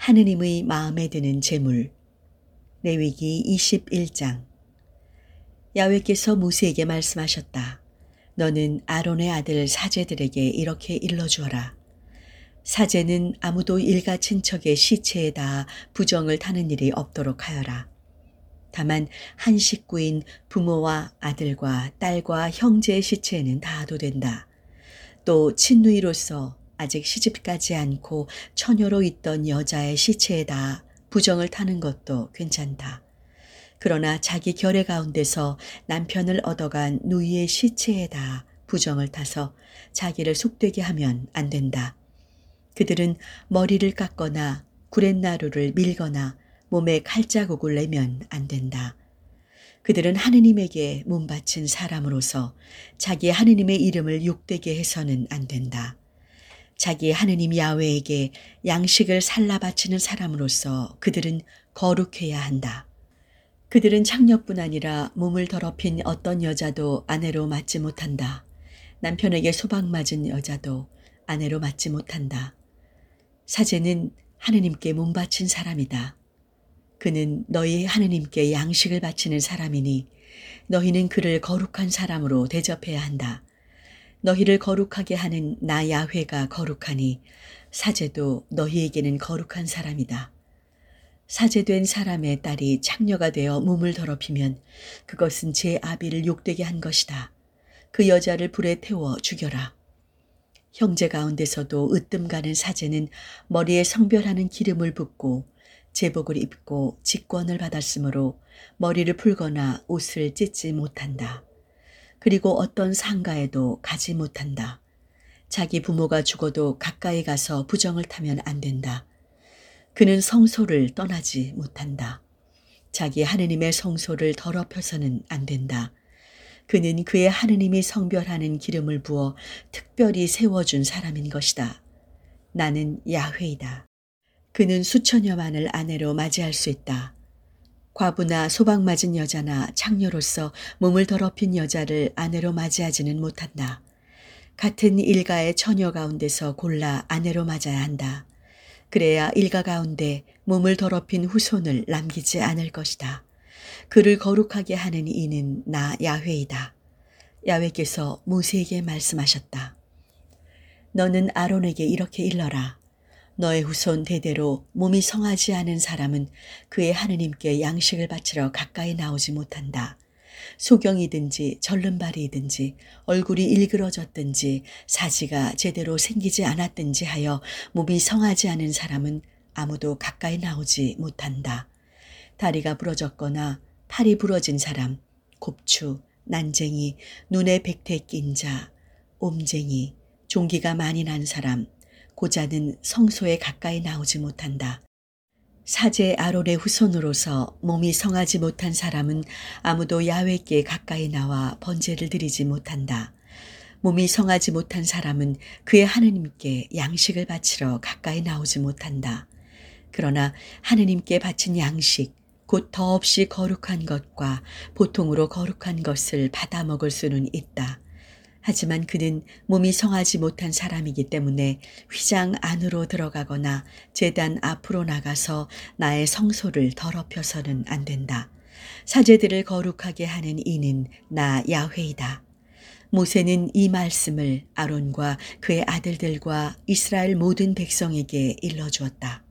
하느님의 마음에 드는 제물. 레위기 21장. 야훼께서 모세에게 말씀하셨다. 너는 아론의 아들 사제들에게 이렇게 일러주어라. 사제는 아무도 일가 친척의 시체에다 부정을 타는 일이 없도록 하여라. 다만 한 식구인 부모와 아들과 딸과 형제의 시체에는 닿아도 된다. 또 친누이로서 아직 시집가지 않고 처녀로 있던 여자의 시체에다 부정을 타는 것도 괜찮다. 그러나 자기 결의 가운데서 남편을 얻어간 누이의 시체에다 부정을 타서 자기를 속되게 하면 안 된다. 그들은 머리를 깎거나 구렛나루를 밀거나 몸에 칼자국을 내면 안 된다. 그들은 하느님에게 몸바친 사람으로서 자기 하느님의 이름을 욕되게 해서는 안 된다. 자기 하느님 야훼에게 양식을 살라 바치는 사람으로서 그들은 거룩해야 한다. 그들은 창녀뿐 아니라 몸을 더럽힌 어떤 여자도 아내로 맞지 못한다. 남편에게 소방 맞은 여자도 아내로 맞지 못한다. 사제는 하느님께 몸바친 사람이다. 그는 너희 하느님께 양식을 바치는 사람이니 너희는 그를 거룩한 사람으로 대접해야 한다. 너희를 거룩하게 하는 나 야훼가 거룩하니 사제도 너희에게는 거룩한 사람이다. 사제된 사람의 딸이 창녀가 되어 몸을 더럽히면 그것은 제 아비를 욕되게 한 것이다. 그 여자를 불에 태워 죽여라. 형제 가운데서도 으뜸 가는 사제는 머리에 성별하는 기름을 붓고 제복을 입고 직권을 받았으므로 머리를 풀거나 옷을 찢지 못한다. 그리고 어떤 상가에도 가지 못한다. 자기 부모가 죽어도 가까이 가서 부정을 타면 안 된다. 그는 성소를 떠나지 못한다. 자기 하느님의 성소를 더럽혀서는 안 된다. 그는 그의 하느님이 성별하는 기름을 부어 특별히 세워준 사람인 것이다. 나는 야훼이다. 그는 수천여만을 아내로 맞이할 수 있다. 과부나 소방 맞은 여자나 창녀로서 몸을 더럽힌 여자를 아내로 맞이하지는 못한다. 같은 일가의 처녀 가운데서 골라 아내로 맞아야 한다. 그래야 일가 가운데 몸을 더럽힌 후손을 남기지 않을 것이다. 그를 거룩하게 하는 이는 나 야훼이다. 야훼께서 모세에게 말씀하셨다. 너는 아론에게 이렇게 일러라. 너의 후손 대대로 몸이 성하지 않은 사람은 그의 하느님께 양식을 바치러 가까이 나오지 못한다. 소경이든지 절름발이든지 얼굴이 일그러졌든지 사지가 제대로 생기지 않았든지 하여 몸이 성하지 않은 사람은 아무도 가까이 나오지 못한다. 다리가 부러졌거나 팔이 부러진 사람, 곱추, 난쟁이, 눈에 백태 낀 자, 옴쟁이, 종기가 많이 난 사람, 고자는 성소에 가까이 나오지 못한다. 사제 아론의 후손으로서 몸이 성하지 못한 사람은 아무도 야훼께 가까이 나와 번제를 드리지 못한다. 몸이 성하지 못한 사람은 그의 하느님께 양식을 바치러 가까이 나오지 못한다. 그러나 하느님께 바친 양식, 곧 더없이 거룩한 것과 보통으로 거룩한 것을 받아 먹을 수는 있다. 하지만 그는 몸이 성하지 못한 사람이기 때문에 휘장 안으로 들어가거나 제단 앞으로 나가서 나의 성소를 더럽혀서는 안 된다. 사제들을 거룩하게 하는 이는 나 야훼이다. 모세는 이 말씀을 아론과 그의 아들들과 이스라엘 모든 백성에게 일러주었다.